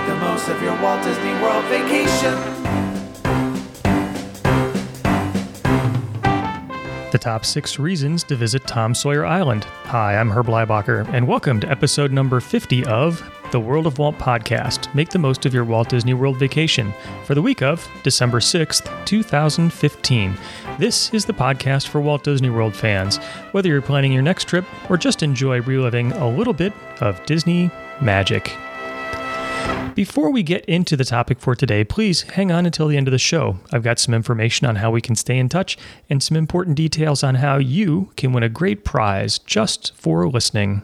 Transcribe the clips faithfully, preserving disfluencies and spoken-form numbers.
Make the most of your Walt Disney World vacation. The top six reasons to visit Tom Sawyer Island. Hi, I'm Herb Leibacher, and welcome to episode number fifty of the World of Walt podcast. Make the most of your Walt Disney World vacation for the week of December sixth, twenty fifteen. This is the podcast for Walt Disney World fans, whether you're planning your next trip or just enjoy reliving a little bit of Disney magic. Before we get into the topic for today, please hang on until the end of the show. I've got some information on how we can stay in touch and some important details on how you can win a great prize just for listening.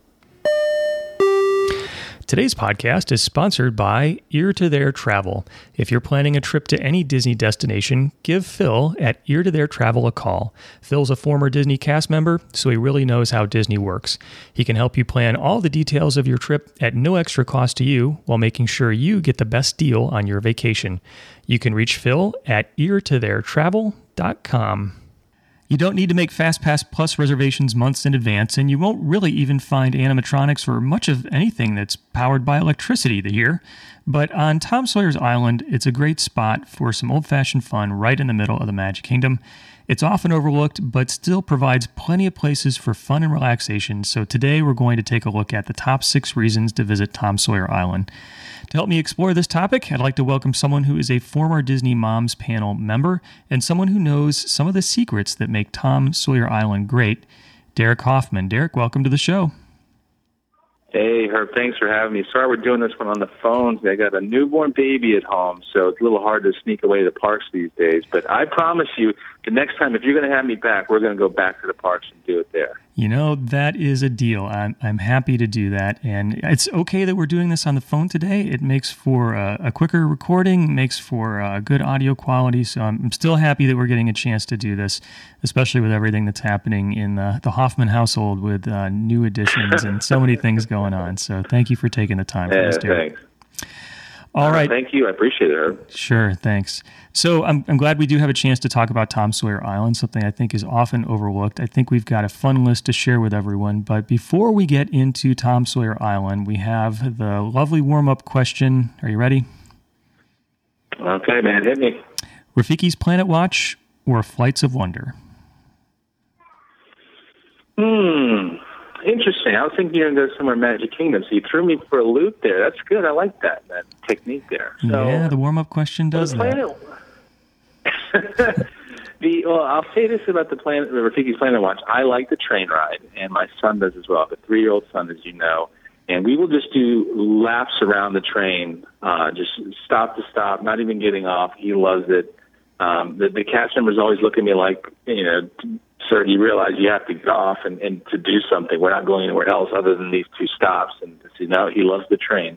Today's podcast is sponsored by Ear to There Travel. If you're planning a trip to any Disney destination, give Phil at Ear to There Travel a call. Phil's a former Disney cast member, so he really knows how Disney works. He can help you plan all the details of your trip at no extra cost to you while making sure you get the best deal on your vacation. You can reach Phil at ear to there travel dot com. You don't need to make FastPass Plus reservations months in advance, and you won't really even find animatronics or much of anything that's powered by electricity here. But on Tom Sawyer's Island, it's a great spot for some old-fashioned fun right in the middle of the Magic Kingdom. It's often overlooked, but still provides plenty of places for fun and relaxation, so today we're going to take a look at the top six reasons to visit Tom Sawyer Island. To help me explore this topic, I'd like to welcome someone who is a former Disney Moms Panel member and someone who knows some of the secrets that make Tom Sawyer Island great, Derek Hoffman. Derek, welcome to the show. Hey, Herb, thanks for having me. Sorry we're doing this one on the phone. I got a newborn baby at home, so it's a little hard to sneak away to the parks these days. But I promise you, the next time, if you're going to have me back, we're going to go back to the parks and do it there. You know, that is a deal. I'm I'm happy to do that. And it's okay that we're doing this on the phone today. It makes for a, a quicker recording, makes for a good audio quality. So I'm, I'm still happy that we're getting a chance to do this, especially with everything that's happening in the, the Hoffman household with uh, new additions and so many things going on. So thank you for taking the time for yeah, this, Derek. Thanks. All right. Uh, thank you. I appreciate it, Herb. Sure. Thanks. So I'm, I'm glad we do have a chance to talk about Tom Sawyer Island, something I think is often overlooked. I think we've got a fun list to share with everyone. But before we get into Tom Sawyer Island, we have the lovely warm-up question. Are you ready? Okay, man. Hit me. Rafiki's Planet Watch or Flights of Wonder? Hmm. Interesting. I was thinking you were going to go somewhere in Magic Kingdom, so you threw me for a loop there. That's good. I like that, that technique there. So, yeah, the warm-up question does the that. Planet, the, well, I'll say this about the planet, the Rafiki's Planet Watch. I like the train ride, and my son does as well. I have a three-year-old son, as you know, and we will just do laps around the train, uh, just stop to stop, not even getting off. He loves it. Um, the, the cast members always look at me like, you know, sir, you realize you have to get off and, and to do something. We're not going anywhere else other than these two stops. And to see, no, he loves the train.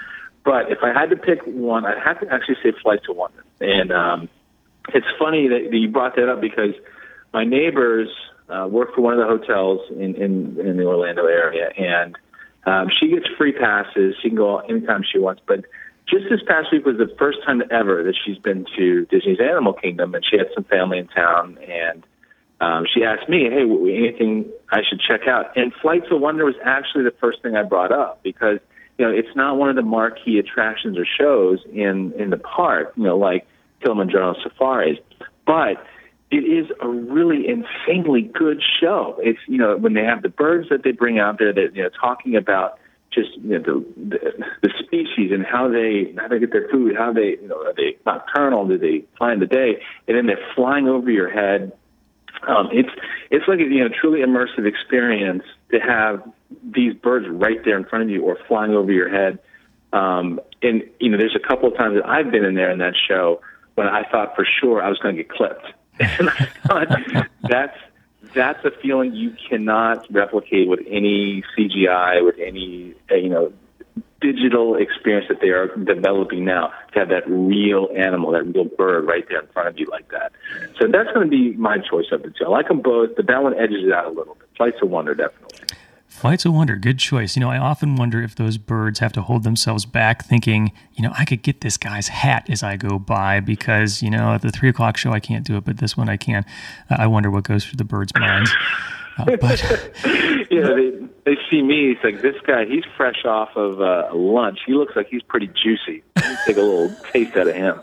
But if I had to pick one, I'd have to actually say Flights of Wonder. And um, it's funny that, that you brought that up because my neighbors uh, work for one of the hotels in, in, in the Orlando area, and um, she gets free passes. She can go anytime she wants. But just this past week was the first time ever that she's been to Disney's Animal Kingdom, and she had some family in town, and Um, she asked me, hey, anything I should check out? And Flights of Wonder was actually the first thing I brought up because, you know, it's not one of the marquee attractions or shows in, in the park, you know, like Kilimanjaro Safaris. But it is a really insanely good show. It's, you know, when they have the birds that they bring out there that, you know, talking about just, you know, the, the, the species and how they how they get their food, how they, you know, are they nocturnal, do they fly in the day? And then they're flying over your head. Um, it's it's like a you know truly immersive experience to have these birds right there in front of you or flying over your head. Um, and you know, there's a couple of times that I've been in there in that show when I thought for sure I was going to get clipped, and I thought that's that's a feeling you cannot replicate with any C G I, with any uh, you know. digital experience that they are developing now to have that real animal, that real bird right there in front of you like that. So that's going to be my choice of the two. I like them both, but that one edges it out a little bit. Flights of Wonder, definitely. Flights of Wonder, good choice. You know, I often wonder if those birds have to hold themselves back thinking, you know, I could get this guy's hat as I go by because, you know, at the three o'clock show I can't do it, but this one I can. I wonder what goes through the birds' minds. Uh, but you know, they they see me. It's like, this guy, he's fresh off of uh, lunch. He looks like he's pretty juicy. Let me take a little taste out of him.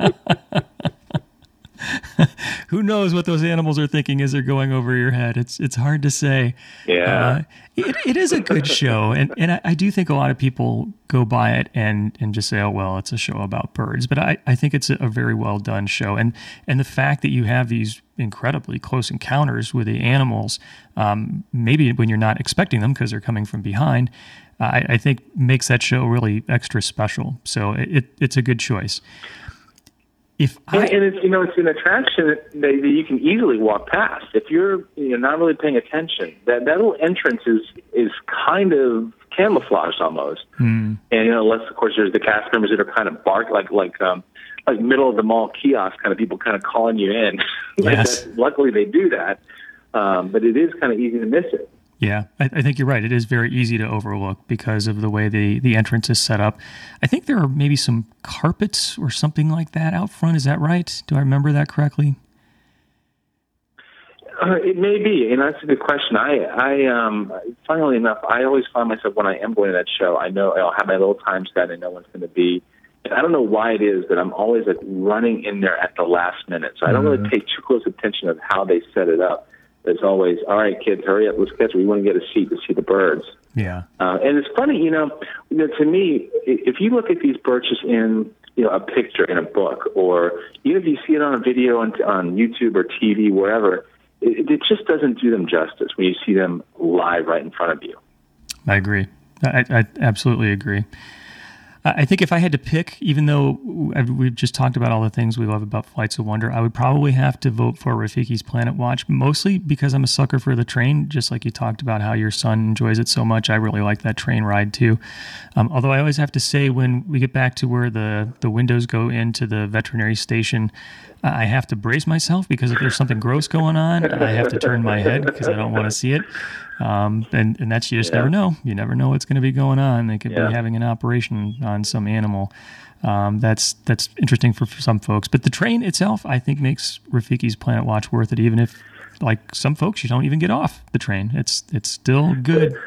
Who knows what those animals are thinking as they're going over your head? It's it's hard to say. Yeah, uh, it it is a good show, and and I, I do think a lot of people go by it and and just say, oh well, it's a show about birds. But I, I think it's a, a very well done show, and and the fact that you have these incredibly close encounters with the animals, um, maybe when you're not expecting them because they're coming from behind, uh, I, I think makes that show really extra special. So it it's a good choice. If I, and, and it's, you know, it's an attraction that, that you can easily walk past if you're, you know, not really paying attention. That that little entrance is is kind of camouflaged almost, hmm. and you know, unless of course there's the cast members that are kind of bark like like um, like middle of the mall kiosk kind of people kind of calling you in. Yes. that, luckily they do that, um, but it is kind of easy to miss it. Yeah, I, I think you're right. It is very easy to overlook because of the way the, the entrance is set up. I think there are maybe some carpets or something like that out front. Is that right? Do I remember that correctly? Uh, it may be, and that's a good question. I, I, um, funnily enough, I always find myself when I am going to that show, I know I'll have my little time set. I know when it's going to be, and I don't know why it is, but I'm always like running in there at the last minute. So I don't Mm-hmm. really pay too close attention of how they set it up. It's always, all right, kids, hurry up, let's get we want to get a seat to see the birds. Yeah. Uh, and it's funny, you know, you know, to me, if you look at these birds just in, you know, a picture in a book, or even if you see it on a video on, on YouTube or T V, wherever, it, it just doesn't do them justice when you see them live right in front of you. I agree. I, I absolutely agree. I think if I had to pick, even though we've just talked about all the things we love about Flights of Wonder, I would probably have to vote for Rafiki's Planet Watch, mostly because I'm a sucker for the train, just like you talked about how your son enjoys it so much. I really like that train ride too. Um, although I always have to say, when we get back to where the, the windows go into the veterinary station, I have to brace myself because if there's something gross going on, I have to turn my head because I don't want to see it. Um, and, and that's, you just yeah. never know. You never know what's going to be going on. They could yeah. be having an operation on some animal. Um, that's that's interesting for, for some folks. But the train itself, I think, makes Rafiki's Planet Watch worth it, even if, like some folks, you don't even get off the train. It's it's still good.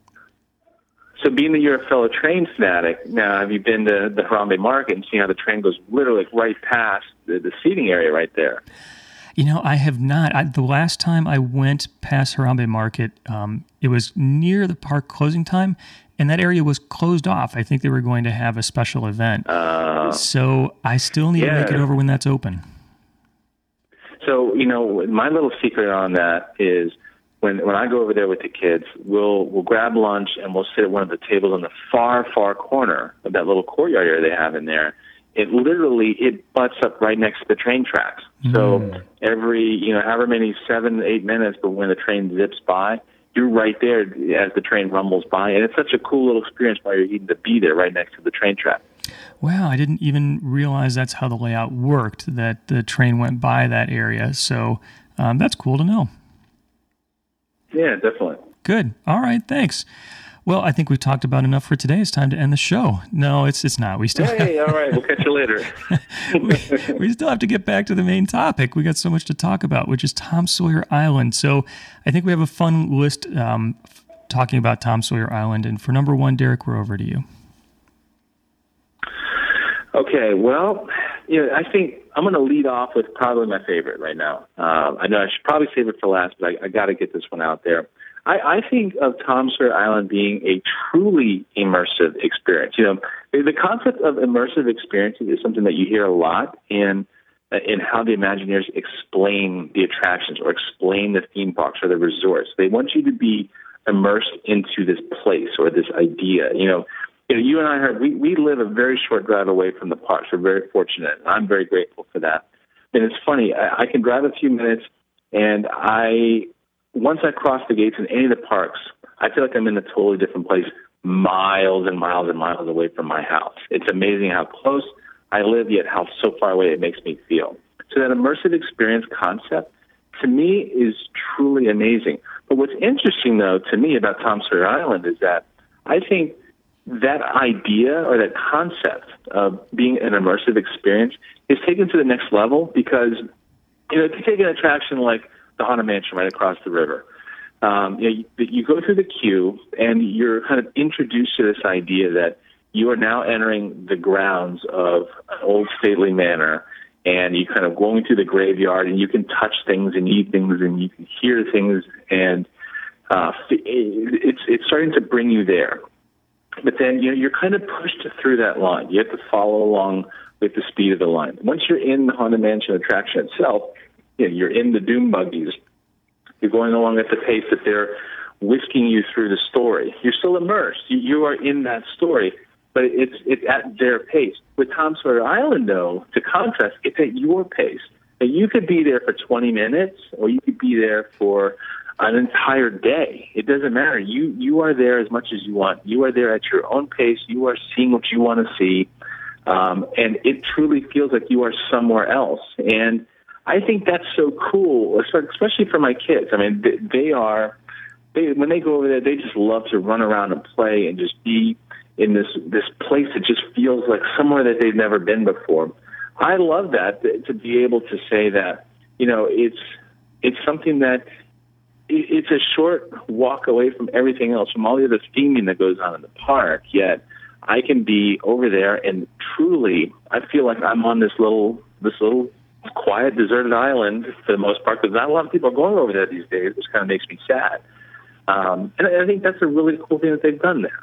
So being that you're a fellow train fanatic, now have you been to the Harambe Market and seen how the train goes literally right past the, the seating area right there? You know, I have not. I, the last time I went past Harambe Market, um, it was near the park closing time, and that area was closed off. I think they were going to have a special event. Uh, so I still need yeah. to make it over when that's open. So, you know, my little secret on that is when when I go over there with the kids, we'll we'll grab lunch and we'll sit at one of the tables in the far, far corner of that little courtyard area they have in there. It literally, it butts up right next to the train tracks. Mm. So every, you know, however many, seven, eight minutes, but when the train zips by, you're right there as the train rumbles by. And it's such a cool little experience while you're eating to be there right next to the train track. Wow, I didn't even realize that's how the layout worked, that the train went by that area. So um, that's cool to know. Yeah, definitely. Good. All right, thanks. Well, I think we've talked about enough for today. It's time to end the show. No, it's it's not. We still Hey, all right. We'll catch you later. we, we still have to get back to the main topic. We got so much to talk about, which is Tom Sawyer Island. So I think we have a fun list um, talking about Tom Sawyer Island. And for number one, Derek, we're over to you. Okay, well, you know, I think I'm going to lead off with probably my favorite right now. Uh, I know I should probably save it for last, but I, I got to get this one out there. I, I think of Tom Sawyer Island being a truly immersive experience. You know, the concept of immersive experiences is something that you hear a lot in in how the Imagineers explain the attractions or explain the theme parks or the resorts. They want you to be immersed into this place or this idea. You know, you know, you and I heard we, we live a very short drive away from the parks. We're very fortunate. I'm very grateful for that. And it's funny, I, I can drive a few minutes, and I once I cross the gates in any of the parks, I feel like I'm in a totally different place, miles and miles and miles away from my house. It's amazing how close I live, yet how so far away it makes me feel. So that immersive experience concept, to me, is truly amazing. But what's interesting, though, to me about Tom Sawyer Island is that I think that idea or that concept of being an immersive experience is taken to the next level because, you know, if you take an attraction like the Haunted Mansion right across the river, um, you know, you, you go through the queue and you're kind of introduced to this idea that you are now entering the grounds of an old stately manor, and you kind of going through the graveyard, and you can touch things and eat things, and you can hear things, and uh, it's it's starting to bring you there. But then, you know, you're kind of pushed through that line. You have to follow along with the speed of the line. Once you're in the Haunted Mansion attraction itself, you know, you're in the doom buggies. You're going along at the pace that they're whisking you through the story. You're still immersed. You, you are in that story, but it's it's at their pace. With Tom Sawyer Island, though, to contrast, it's at your pace. Now, you could be there for twenty minutes, or you could be there for an entire day. It doesn't matter. You you are there as much as you want. You are there at your own pace. You are seeing what you want to see, um, and it truly feels like you are somewhere else. And I think that's so cool, especially for my kids. I mean, they are they when they go over there, they just love to run around and play and just be in this this place that just feels like somewhere that they've never been before. I love that, to be able to say that, you know, it's it's something that it's a short walk away from everything else, from all the other theming that goes on in the park, yet I can be over there and truly, I feel like I'm on this little this little quiet, deserted island for the most part, because not a lot of people are going over there these days, which kind of makes me sad. Um, and I think that's a really cool thing that they've done there.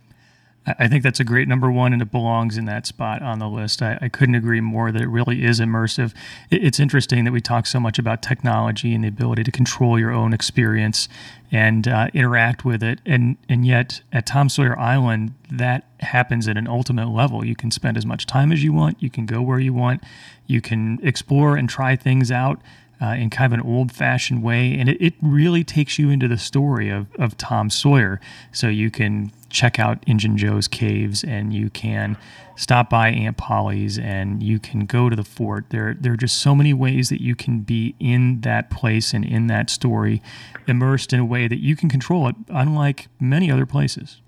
I think that's a great number one, and it belongs in that spot on the list. I, I couldn't agree more that it really is immersive. It, it's interesting that we talk so much about technology and the ability to control your own experience and uh, interact with it, and, and yet at Tom Sawyer Island, that happens at an ultimate level. You can spend as much time as you want. You can go where you want. You can explore and try things out Uh, in kind of an old-fashioned way, and it, it really takes you into the story of, of Tom Sawyer. So you can check out Injun Joe's caves, and you can stop by Aunt Polly's, and you can go to the fort. There, there are just so many ways that you can be in that place and in that story, immersed in a way that you can control it, unlike many other places.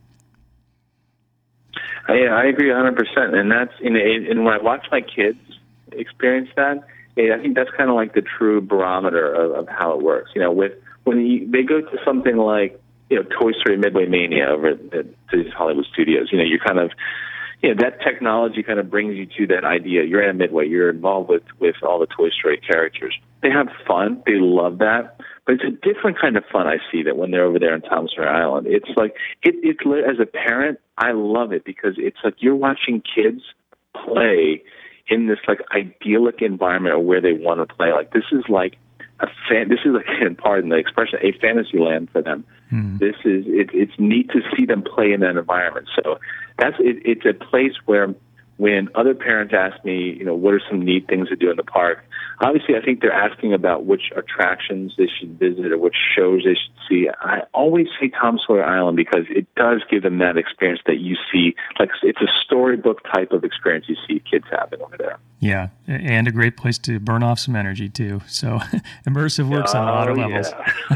I, I agree one hundred percent, and that's and, and when I watch my kids experience that, I think that's kind of like the true barometer of, of how it works. You know, with when you, they go to something like, you know, Toy Story Midway Mania over at, at these Hollywood Studios, you know, you're kind of, you know, that technology kind of brings you to that idea. You're at Midway. You're involved with, with all the Toy Story characters. They have fun. They love that. But it's a different kind of fun I see that when they're over there on Tom Sawyer Island. It's like, it, it, as a parent, I love it because it's like you're watching kids play in this like idyllic environment where they want to play. Like this is like a fan. This is like, pardon the expression, a fantasy land for them. Mm. This is it, it's neat to see them play in that environment. So that's it, it's a place where when other parents ask me, you know, what are some neat things to do in the park? Obviously, I think they're asking about which attractions they should visit or which shows they should see. I always say Tom Sawyer Island because it does give them that experience that you see. Like it's a storybook type of experience you see kids having over there. Yeah, and a great place to burn off some energy too. So immersive works oh, on a lot of levels.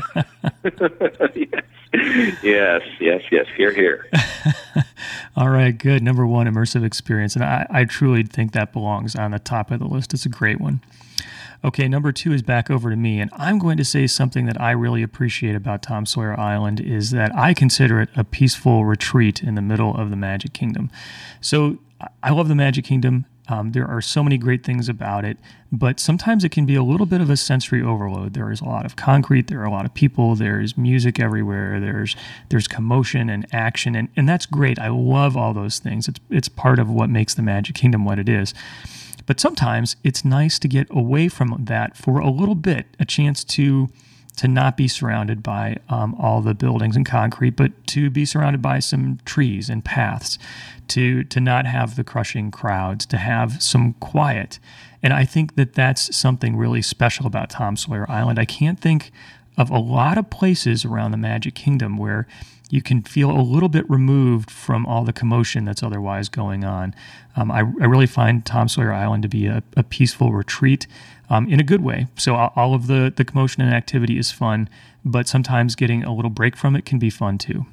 Yeah. yes. yes, yes, yes. Here, here. All right, good. Number one, immersive experience. And I, I truly think that belongs on the top of the list. It's a great one. Okay, number two is back over to me. And I'm going to say something that I really appreciate about Tom Sawyer Island is that I consider it a peaceful retreat in the middle of the Magic Kingdom. So I love the Magic Kingdom. Um, there are so many great things about it, but sometimes it can be a little bit of a sensory overload. There is a lot of concrete, there are a lot of people, there's music everywhere, there's there's commotion and action, and, and that's great. I love all those things. It's it's part of what makes the Magic Kingdom what it is. But sometimes it's nice to get away from that for a little bit, a chance to to not be surrounded by um, all the buildings and concrete, but to be surrounded by some trees and paths, to to not have the crushing crowds, to have some quiet. And I think that that's something really special about Tom Sawyer Island. I can't think of a lot of places around the Magic Kingdom where you can feel a little bit removed from all the commotion that's otherwise going on. Um, I, I really find Tom Sawyer Island to be a, a peaceful retreat um, in a good way. So all of the, the commotion and activity is fun, but sometimes getting a little break from it can be fun too.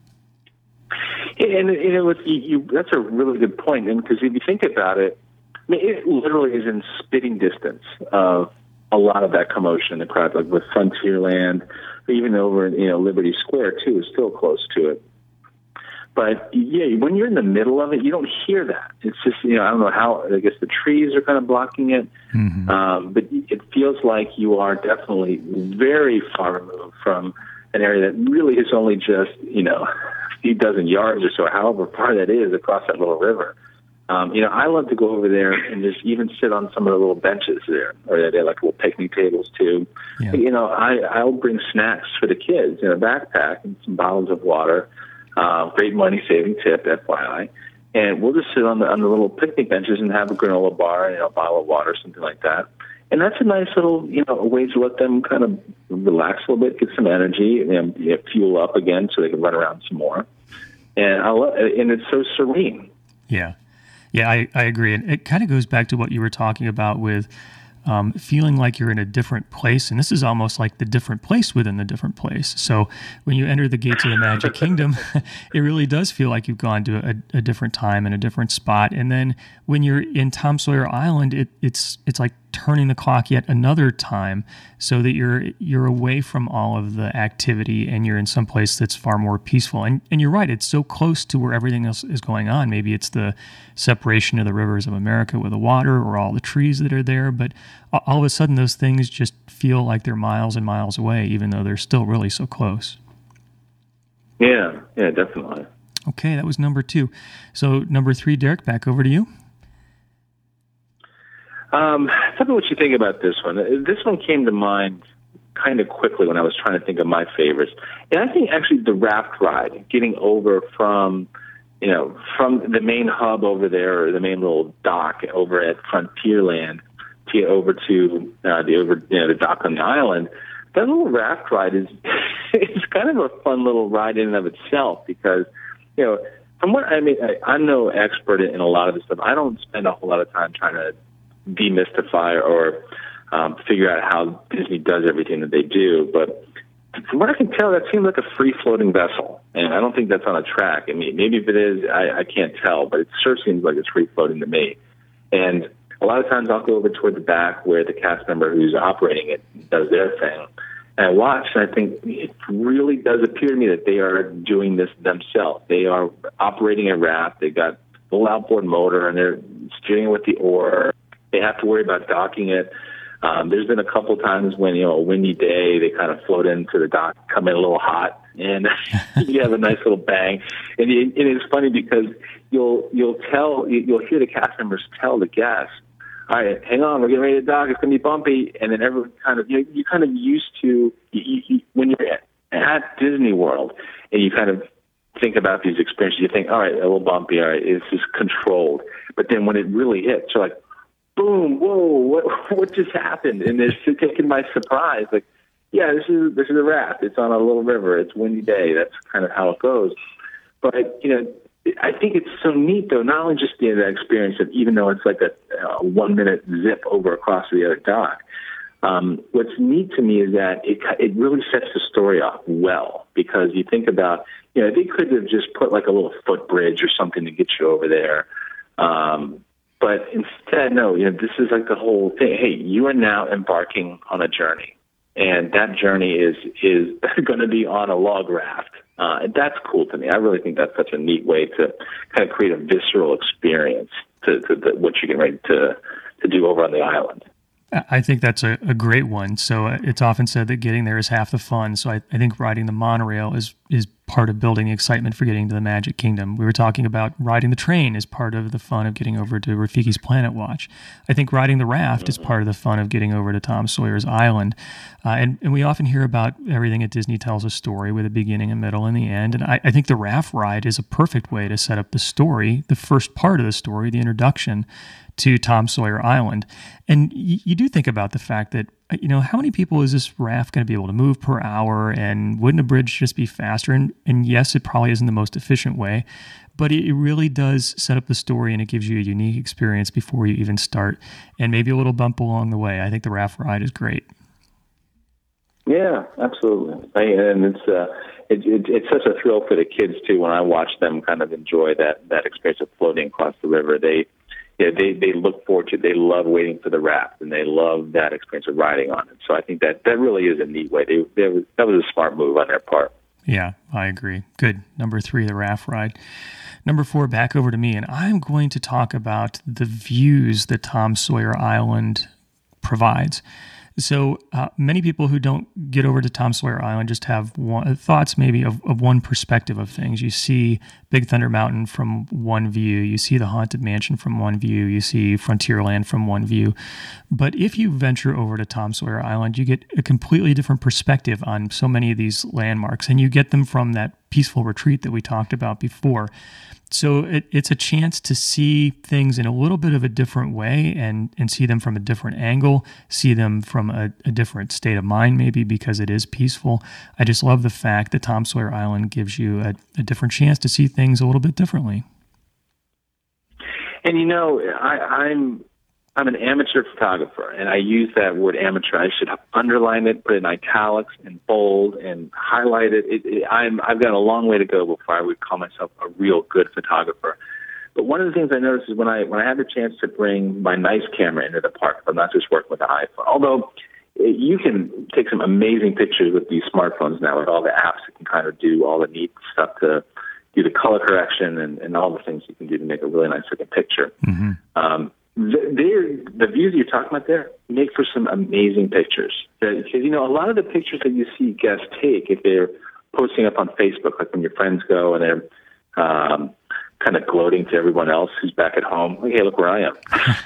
And, and it was, you, you, that's a really good point. And because if you think about it, I mean, it literally is in spitting distance of a lot of that commotion in the crowd, like with Frontierland, even over, you know, Liberty Square too, is still close to it. But yeah, when you're in the middle of it, you don't hear that. It's just, you know, I don't know how, I guess the trees are kind of blocking it. Mm-hmm. Um, but it feels like you are definitely very far removed from an area that really is only just, you know, a few dozen yards or so, however far that is across that little river. Um, you know, I love to go over there and just even sit on some of the little benches there, or they have like little picnic tables too. Yeah. You know, I, I'll bring snacks for the kids in a backpack and some bottles of water. Uh, great money-saving tip, F Y I. And we'll just sit on the on the little picnic benches and have a granola bar, you know, a bottle of water, something like that. And that's a nice little, you know, a way to let them kind of relax a little bit, get some energy, and you know, fuel up again so they can run around some more. And I love, and it's so serene. Yeah, yeah, I, I agree. And it kind of goes back to what you were talking about with Um, feeling like you're in a different place. And this is almost like the different place within the different place. So when you enter the gates of the Magic Kingdom, it really does feel like you've gone to a, a different time and a different spot. And then when you're in Tom Sawyer Island, it, it's it's like turning the clock yet another time so that you're you're away from all of the activity and you're in some place that's far more peaceful. And and you're right, it's so close to where everything else is going on. Maybe it's the separation of the rivers of America with the water or all the trees that are there, but all of a sudden those things just feel like they're miles and miles away, even though they're still really so close. Yeah, yeah, definitely. Okay, that was number two. So number three, Derek, back over to you. Um, tell me what you think about this one. This one came to mind kind of quickly when I was trying to think of my favorites. And I think actually the raft ride, getting over from, you know, from the main hub over there, or the main little dock over at Frontierland, to over to uh, the over you know, the dock on the island, that little raft ride is it's kind of a fun little ride in and of itself because, you know, from what I mean, I, I'm no expert in a lot of this stuff. I don't spend a whole lot of time trying to demystify or um, figure out how Disney does everything that they do. But from what I can tell, that seems like a free-floating vessel, and I don't think that's on a track. I mean, maybe if it is, I, I can't tell, but it sure seems like it's free-floating to me. And a lot of times I'll go over toward the back where the cast member who's operating it does their thing. And I watch, and I think it really does appear to me that they are doing this themselves. They are operating a raft. They've got a full outboard motor, and they're steering it with the oar. They have to worry about docking it. Um, there's been a couple times when, you know, a windy day, they kind of float into the dock, come in a little hot, and you have a nice little bang. And, it, and it's funny because you'll you'll tell, you'll hear the cast members tell the guests, all right, hang on, we're getting ready to dock, it's going to be bumpy. And then everyone kind of, you know, you're kind of used to, you, you, when you're at, at Disney World and you kind of think about these experiences, you think, all right, a little bumpy, all right, it's just controlled. But then when it really hits, you're like, boom, whoa, what, what just happened? And it's taken by surprise. Like, yeah, this is this is a raft. It's on a little river. It's a windy day. That's kind of how it goes. But, you know, I think it's so neat, though, not only just the, the experience of, even though it's like a, a one-minute zip over across the other dock, um, what's neat to me is that it it really sets the story off well, because you think about, you know, they could have just put like a little footbridge or something to get you over there. Um, but instead, no, you know, this is like the whole thing. Hey, you are now embarking on a journey, and that journey is is going to be on a log raft. Uh, and that's cool to me. I really think that's such a neat way to kind of create a visceral experience to, to, to what you're getting ready to, to do over on the island. I think that's a, a great one. So uh, it's often said that getting there is half the fun. So I, I think riding the monorail is is part of building the excitement for getting to the Magic Kingdom. We were talking about riding the train is part of the fun of getting over to Rafiki's Planet Watch. I think riding the raft mm-hmm. is part of the fun of getting over to Tom Sawyer's Island. Uh, and, and we often hear about everything at Disney tells a story with a beginning, a middle, and the end. And I, I think the raft ride is a perfect way to set up the story, the first part of the story, the introduction to Tom Sawyer Island. And y- you do think about the fact that, you know, how many people is this raft going to be able to move per hour, and wouldn't a bridge just be faster? And, and yes, it probably isn't the most efficient way, but it really does set up the story, and it gives you a unique experience before you even start, and maybe a little bump along the way. I think the raft ride is great. Yeah, absolutely. I, and it's uh, it, it, it's such a thrill for the kids too when I watch them kind of enjoy that that experience of floating across the river. They yeah, they, they look forward to it. They love waiting for the raft, and they love that experience of riding on it. So I think that, that really is a neat way. They, they was, that was a smart move on their part. Yeah, I agree. Good. Number three, the raft ride. Number four, back over to me, and I'm going to talk about the views that Tom Sawyer Island provides. So uh, many people who don't get over to Tom Sawyer Island just have one, thoughts maybe of, of one perspective of things. You see Big Thunder Mountain from one view. You see the Haunted Mansion from one view. You see Frontierland from one view. But if you venture over to Tom Sawyer Island, you get a completely different perspective on so many of these landmarks, and you get them from that peaceful retreat that we talked about before. So it, it's a chance to see things in a little bit of a different way and, and see them from a different angle, see them from a, a different state of mind maybe because it is peaceful. I just love the fact that Tom Sawyer Island gives you a, a different chance to see things a little bit differently. And you know, I, I'm I'm an amateur photographer, and I use that word amateur. I should underline it, put it in italics and bold and highlight it. it, it I'm, I've got a long way to go before I would call myself a real good photographer. But one of the things I noticed is when I when I had the chance to bring my nice camera into the park, I'm not just working with an iPhone, although you can take some amazing pictures with these smartphones now with all the apps that can kind of do all the neat stuff to do the color correction and, and all the things you can do to make a really nice looking picture. Mm-hmm. Um, The, the views you're talking about there make for some amazing pictures. Because, you know, a lot of the pictures that you see guests take, if they're posting up on Facebook, like when your friends go and they're um, kind of gloating to everyone else who's back at home, like, hey, look where I am.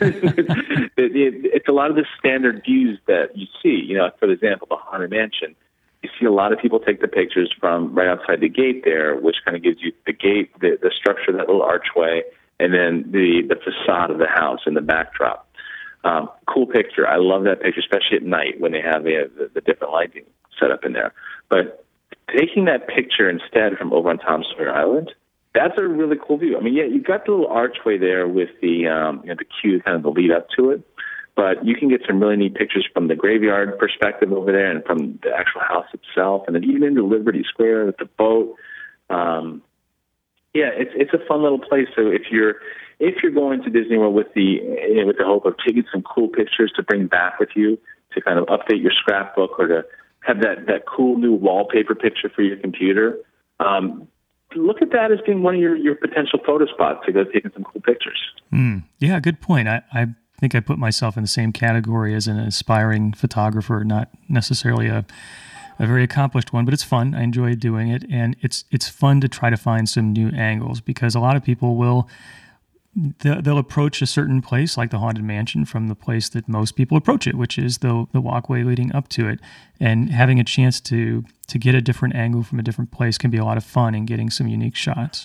it, it, it's a lot of the standard views that you see. You know, for example, the Haunted Mansion. You see a lot of people take the pictures from right outside the gate there, which kind of gives you the gate, the, the structure, that little archway, and then the, the facade of the house and the backdrop. Um, cool picture. I love that picture, especially at night when they have the, the, the different lighting set up in there. But taking that picture instead from over on Tom Sawyer Island, that's a really cool view. I mean, yeah, you've got the little archway there with the um, you know, the queue, kind of the lead up to it. But you can get some really neat pictures from the graveyard perspective over there and from the actual house itself, and then even into Liberty Square with the boat. Um, Yeah, it's it's a fun little place. So if you're if you're going to Disney World with the you know, with the hope of taking some cool pictures to bring back with you to kind of update your scrapbook or to have that, that cool new wallpaper picture for your computer, um, look at that as being one of your, your potential photo spots to go taking some cool pictures. Mm, yeah, good point. I, I think I put myself in the same category as an aspiring photographer, not necessarily a a very accomplished one, but it's fun. I enjoy doing it, and it's it's fun to try to find some new angles because a lot of people will they'll approach a certain place like the Haunted Mansion from the place that most people approach it, which is the the walkway leading up to it, and having a chance to to get a different angle from a different place can be a lot of fun in getting some unique shots.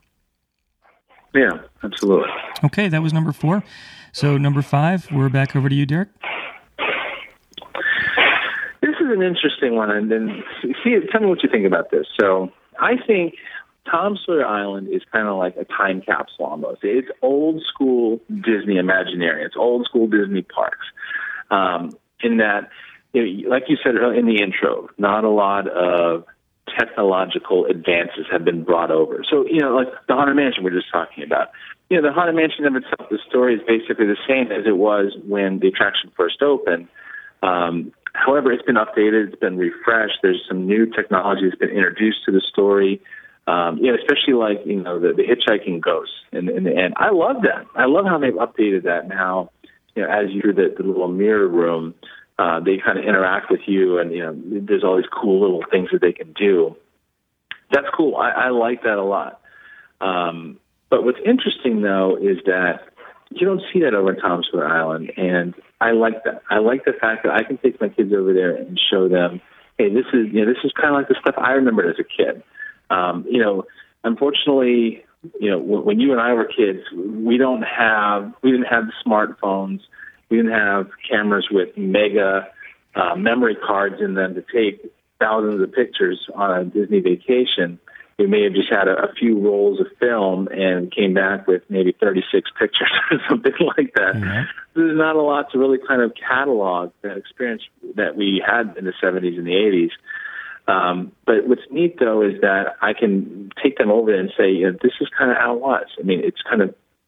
Yeah, absolutely. Okay, that was number four. So number five, we're back over to you, Derek. This is an interesting one, and then see, tell me what you think about this. So I think Tom Sawyer Island is kind of like a time capsule almost. It's old school Disney Imagineering. It's old school Disney parks. Um, in that, you know, like you said in the intro, not a lot of technological advances have been brought over. So, you know, like the Haunted Mansion we're just talking about. You know, the Haunted Mansion of itself, the story is basically the same as it was when the attraction first opened. Um, however, it's been updated, it's been refreshed. There's some new technology that's been introduced to the story. Um, you know, especially like, you know, the, the hitchhiking ghosts in, in the end. I love that. I love how they've updated that and how, you know, as you're the, the little mirror room, uh, they kind of interact with you and, you know, there's all these cool little things that they can do. That's cool. I, I like that a lot. Um, but what's interesting, though, is that you don't see that over at Tom Sawyer Island, and I like that. I like the fact that I can take my kids over there and show them, hey, this is, you know, this is kind of like the stuff I remembered as a kid. Um, you know, unfortunately, you know, w- when you and I were kids, we don't have, we didn't have the smartphones. We didn't have cameras with mega uh, memory cards in them to take thousands of pictures on a Disney vacation. We may have just had a, a few rolls of film and came back with maybe thirty-six pictures or something like that. Mm-hmm. There's not a lot to really kind of catalog that experience that we had in the seventies and the eighties. Um, but what's neat, though, is that I can take them over there and say, you know, this is kind of how it was. I mean, it's kind of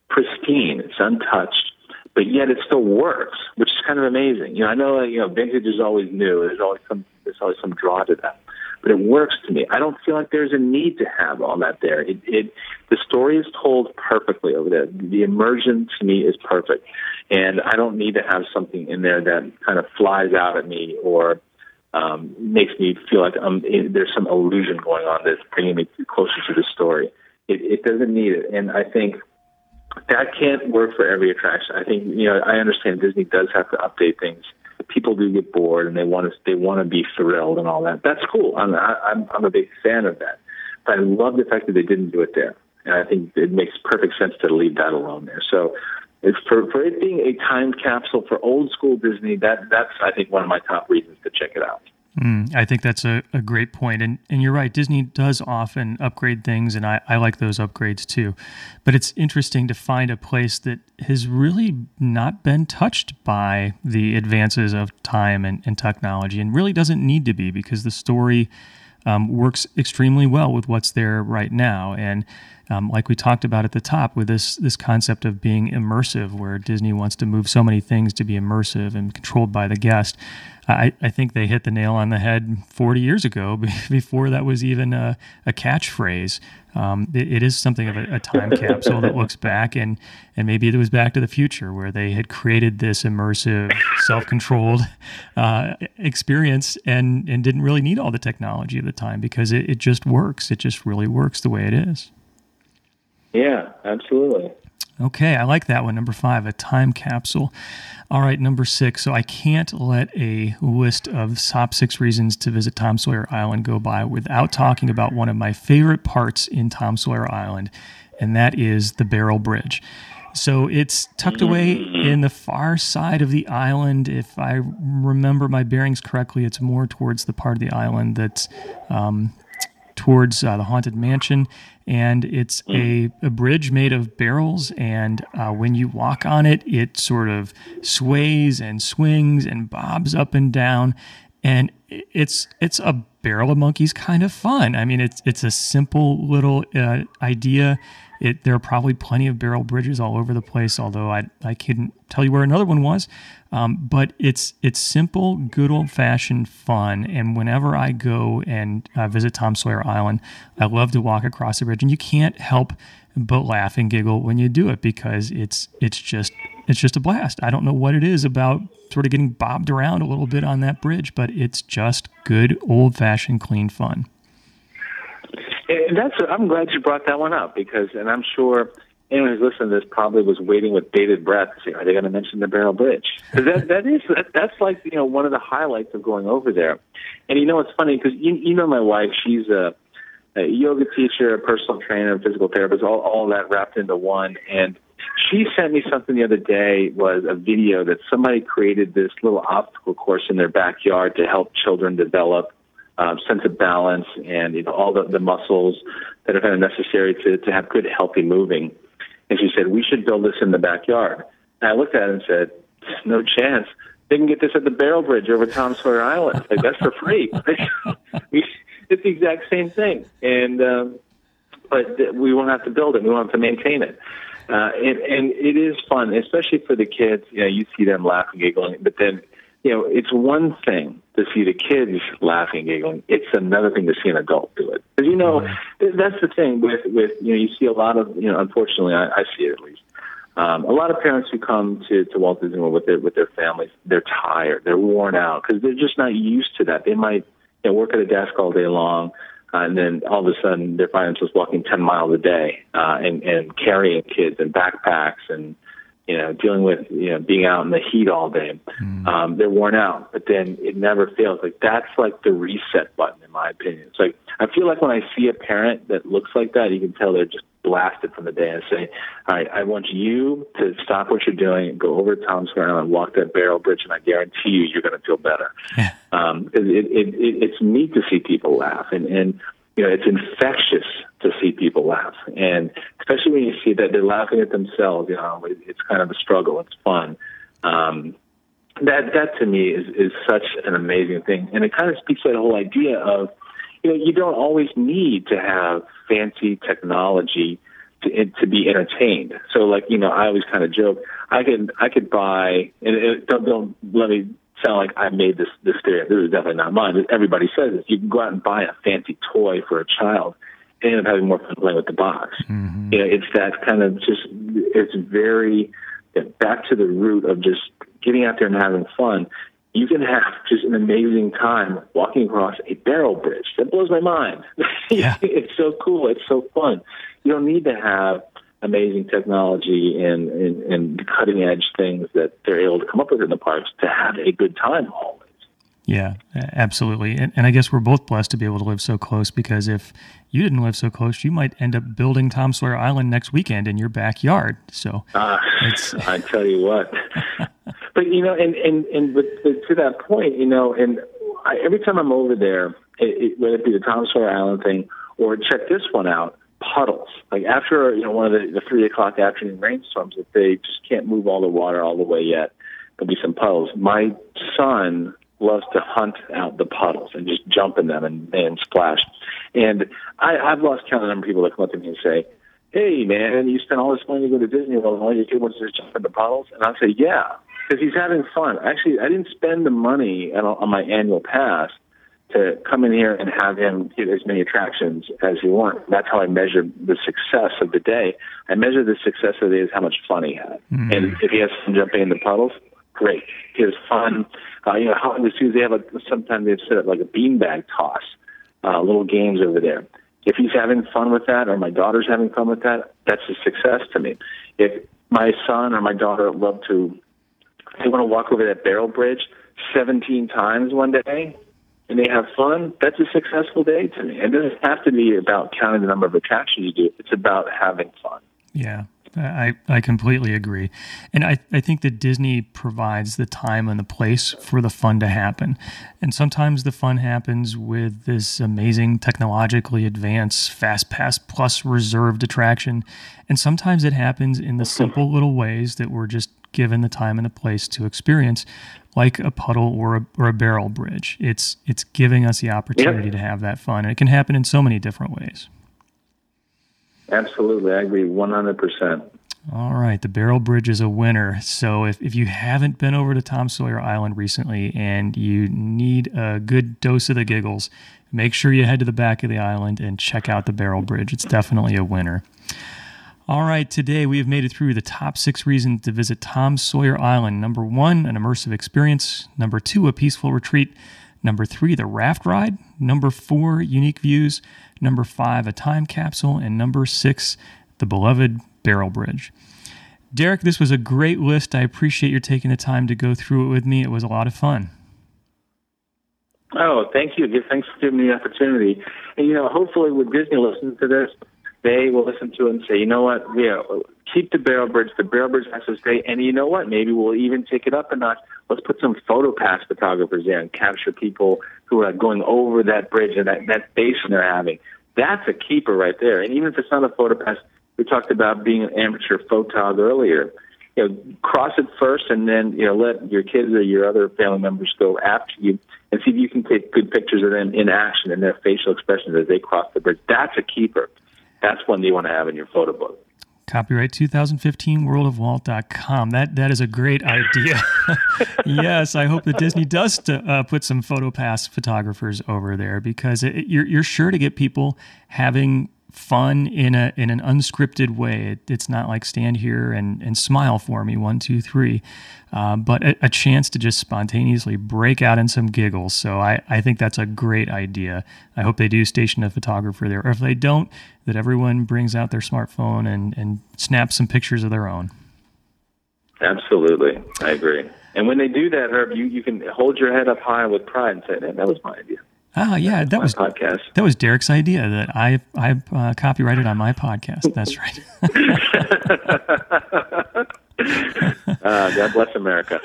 pristine, it's untouched, but yet it still works, which is kind of amazing. You know, I know you know vintage is always new. There's always some there's always some draw to that, but it works to me. I don't feel like there's a need to have all that there. It, it the story is told perfectly over there. The immersion to me is perfect, and I don't need to have something in there that kind of flies out at me or um, makes me feel like um, it, there's some illusion going on that's bringing me closer to the story. It, it doesn't need it, and I think that can't work for every attraction. I think, you know, I understand Disney does have to update things. People do get bored and they want to they want to be thrilled and all that. That's cool. I'm I'm I'm a big fan of that. But I love the fact that they didn't do it there, and I think it makes perfect sense to leave that alone there. So, it's for for it being a time capsule for old school Disney, that that's I think one of my top reasons to check it out. Mm, I think that's a, a great point. And and you're right, Disney does often upgrade things, and I, I like those upgrades too. But it's interesting to find a place that has really not been touched by the advances of time and, and technology, and really doesn't need to be, because the story um, works extremely well with what's there right now. And um, like we talked about at the top, with this this concept of being immersive, where Disney wants to move so many things to be immersive and controlled by the guest, I, I think they hit the nail on the head forty years ago, before that was even a, a catchphrase. Um, it, it is something of a, a time capsule that looks back, and, and maybe it was Back to the Future, where they had created this immersive, self-controlled uh, experience and, and didn't really need all the technology of the time, because it, it just works. It just really works the way it is. Yeah, absolutely. Okay, I like that one. Number five, a time capsule. All right, number six. So I can't let a list of top six reasons to visit Tom Sawyer Island go by without talking about one of my favorite parts in Tom Sawyer Island, and that is the Barrel Bridge. So it's tucked away in the far side of the island. If I remember my bearings correctly, it's more towards the part of the island that's um, towards uh, the Haunted Mansion. And it's a, a bridge made of barrels, and uh, when you walk on it, it sort of sways and swings and bobs up and down, and it's it's a Barrel of Monkeys kind of fun. I mean, it's it's a simple little uh, idea. It, there are probably plenty of barrel bridges all over the place, although I I couldn't tell you where another one was. Um, but it's it's simple, good old-fashioned fun. And whenever I go and uh, visit Tom Sawyer Island, I love to walk across the bridge. And you can't help but laugh and giggle when you do it, because it's it's just it's just a blast. I don't know what it is about sort of getting bobbed around a little bit on that bridge, but it's just good old-fashioned, clean fun. And that's I'm glad you brought that one up, because, and I'm sure anyone who's listening to this probably was waiting with bated breath to say, are they going to mention the Barrel Bridge? Because that, that is, that, that's like, you know, one of the highlights of going over there. And you know, it's funny, because you, you know my wife, she's a, a yoga teacher, a personal trainer, a physical therapist, all, all that wrapped into one. And she sent me something the other day, was a video that somebody created this little obstacle course in their backyard to help children develop um, sense of balance and, you know, all the, the muscles that are kind of necessary to, to have good, healthy moving. And she said, we should build this in the backyard. And I looked at it and said, no chance. They can get this at the Barrel Bridge over Tom Sawyer Island. Like, that's for free. It's the exact same thing. And um, but we won't have to build it. We won't have to maintain it. Uh, and, and it is fun, especially for the kids. You know, you see them laughing, giggling. But then, you know, it's one thing to see the kids laughing, giggling. It's another thing to see an adult do it. Because, you know, that's the thing with, with, you know, you see a lot of, you know, unfortunately, I, I see it at least, um, a lot of parents who come to, to Walt Disney World with their, with their families, they're tired, they're worn out, because they're just not used to that. They might, you know, work at a desk all day long, uh, and then all of a sudden they find themselves walking ten miles a day uh, and, and carrying kids and backpacks and, you know, dealing with, you know, being out in the heat all day. Mm. Um, they're worn out, but then it never fails. Like, that's like the reset button, in my opinion. It's like, I feel like when I see a parent that looks like that, you can tell they're just blasted from the day, and say, all right, I want you to stop what you're doing and go over to Tom Sawyer Island and walk that Barrel Bridge, and I guarantee you, you're going to feel better. Yeah. Um, it, it, it, it's neat to see people laugh, and, and, you know, it's infectious to see people laugh. And especially when you see that they're laughing at themselves, you know, it, it's kind of a struggle. It's fun. Um, that, that to me is, is such an amazing thing. And it kind of speaks to that whole idea of, you know, you don't always need to have fancy technology to to, to be entertained. So, like, you know, I always kind of joke, I could I could buy, and it, don't, don't let me sound like I made this this theory. This is definitely not mine. Everybody says this. You can go out and buy a fancy toy for a child and end up having more fun playing with the box. Mm-hmm. You know, it's that kind of just, it's very, back to the root of just getting out there and having fun. You can have just an amazing time walking across a barrel bridge. That blows my mind. Yeah. It's so cool. It's so fun. You don't need to have amazing technology and, and, and cutting edge things that they're able to come up with in the parks to have a good time always. Yeah, absolutely. And, and I guess we're both blessed to be able to live so close, because if you didn't live so close, you might end up building Tom Sawyer Island next weekend in your backyard. So uh, it's... I tell you what. But, you know, and, and, and with, to that point, you know, and I, every time I'm over there, it, it, whether it be the Tom Sawyer Island thing or check this one out, puddles. Like after, you know, one of the, the three o'clock afternoon rainstorms, if they just can't move all the water all the way yet, there'll be some puddles. My son loves to hunt out the puddles and just jump in them and, and splash. And I, I've lost count of the number of people that come up to me and say, hey, man, you spent all this money to go to Disney World and all your kid wants to just jump in the puddles? And I'll say, yeah, because he's having fun. Actually, I didn't spend the money on my annual pass to come in here and have him get as many attractions as he wants. That's how I measure the success of the day. I measure the success of the day as how much fun he had. Mm-hmm. And if he has fun jumping in the puddles, great. He has fun. Uh, you know, Hollywood Studios, they have a, sometimes they've set up like a beanbag toss, uh, little games over there. If he's having fun with that, or my daughter's having fun with that, that's a success to me. If my son or my daughter love to, they want to walk over that barrel bridge seventeen times one day, and they have fun, that's a successful day to me. It doesn't have to be about counting the number of attractions you do. It's about having fun. Yeah. I, I completely agree. And I, I think that Disney provides the time and the place for the fun to happen. And sometimes the fun happens with this amazing technologically advanced Fast Pass Plus reserved attraction. And sometimes it happens in the simple little ways that we're just given the time and the place to experience, like a puddle or a, or a barrel bridge. It's, it's giving us the opportunity yep. to have that fun. And it can happen in so many different ways. Absolutely. I agree one hundred percent. All right. The barrel bridge is a winner. So if, if you haven't been over to Tom Sawyer Island recently and you need a good dose of the giggles, make sure you head to the back of the island and check out the barrel bridge. It's definitely a winner. All right. Today we have made it through the top six reasons to visit Tom Sawyer Island. Number one, an immersive experience. Number two, a peaceful retreat. Number three, the raft ride. Number four, unique views. Number five, a time capsule. And number six, the beloved barrel bridge. Derek, this was a great list. I appreciate your taking the time to go through it with me. It was a lot of fun. Oh, thank you. Thanks for giving me the opportunity. And, you know, hopefully with Disney listening to this, they will listen to it and say, you know what, yeah, keep the barrel bridge. The barrel bridge has to stay. And you know what, maybe we'll even take it up a notch. Let's put some photo pass photographers there and capture people who are going over that bridge and that, that basin they're having. That's a keeper right there. And even if it's not a photo pass, we talked about being an amateur photog earlier. You know, cross it first and then, you know, let your kids or your other family members go after you and see if you can take good pictures of them in action and their facial expressions as they cross the bridge. That's a keeper. That's one that you want to have in your photo book. Copyright twenty fifteen, world of walt dot com. That that is a great idea. Yes, I hope that Disney does to, uh, put some PhotoPass photographers over there, because it, you're you're sure to get people having fun in a in an unscripted way. It, it's not like stand here and, and smile for me, one, two, three, uh, but a, a chance to just spontaneously break out in some giggles. So I, I think that's a great idea. I hope they do station a photographer there. Or if they don't, that everyone brings out their smartphone and, and snaps some pictures of their own. Absolutely. I agree. And when they do that, Herb, you, you can hold your head up high with pride and say, that, that was my idea. Ah, yeah, that was podcast. That was Derek's idea that I I uh, copyrighted on my podcast. That's right. uh, God bless America.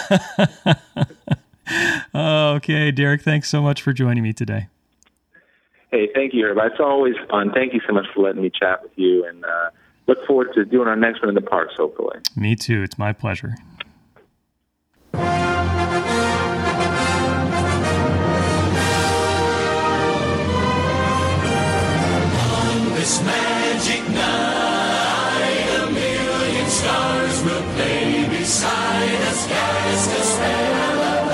Okay, Derek, thanks so much for joining me today. Hey, thank you, Herb. It's always fun. Thank you so much for letting me chat with you, and uh, look forward to doing our next one in the parks, hopefully. Me too. It's my pleasure. This magic night. beside us, yes, to spare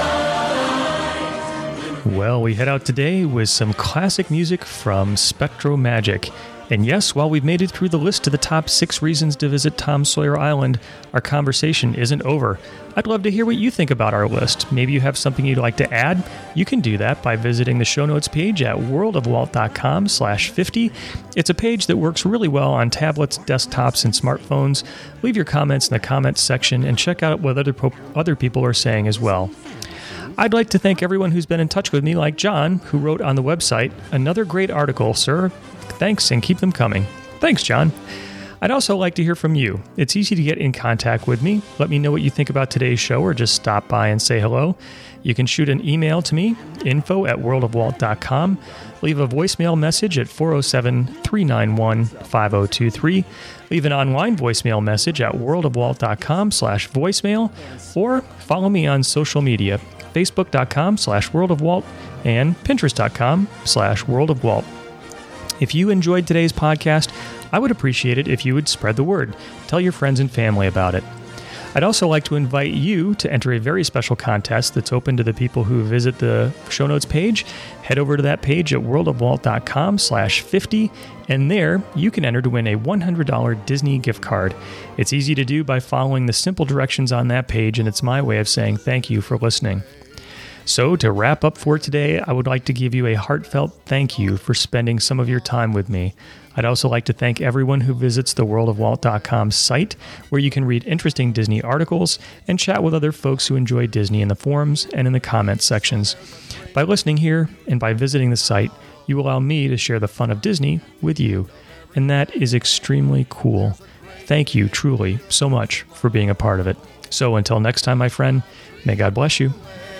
the night. Well, we head out today with some classic music from SpectroMagic. And yes, while we've made it through the list to the top six reasons to visit Tom Sawyer Island, our conversation isn't over. I'd love to hear what you think about our list. Maybe you have something you'd like to add. You can do that by visiting the show notes page at worldofwalt.com slash 50. It's a page that works really well on tablets, desktops, and smartphones. Leave your comments in the comments section and check out what other, po- other people are saying as well. I'd like to thank everyone who's been in touch with me, like John, who wrote on the website, "Another great article, sir. Thanks, and keep them coming." Thanks, John. I'd also like to hear from you. It's easy to get in contact with me. Let me know what you think about today's show, or just stop by and say hello. You can shoot an email to me, info at worldofwalt dot com. Leave a voicemail message at four oh seven, three nine one, five oh two three. Leave an online voicemail message at worldofwalt.com slash voicemail, or follow me on social media, facebook.com slash worldofwalt and pinterest.com slash worldofwalt. If you enjoyed today's podcast, I would appreciate it if you would spread the word. Tell your friends and family about it. I'd also like to invite you to enter a very special contest that's open to the people who visit the show notes page. Head over to that page at worldofwalt.com slash 50, and there you can enter to win a one hundred dollars Disney gift card. It's easy to do by following the simple directions on that page, and it's my way of saying thank you for listening. So, to wrap up for today, I would like to give you a heartfelt thank you for spending some of your time with me. I'd also like to thank everyone who visits the world of walt dot com site, where you can read interesting Disney articles and chat with other folks who enjoy Disney in the forums and in the comments sections. By listening here and by visiting the site, you allow me to share the fun of Disney with you, and that is extremely cool. Thank you, truly, so much for being a part of it. So, until next time, my friend, may God bless you.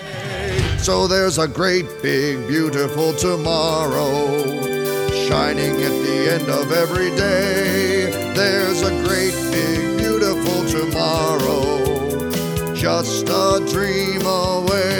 So there's a great, big, beautiful tomorrow, shining at the end of every day. There's a great, big, beautiful tomorrow, just a dream away.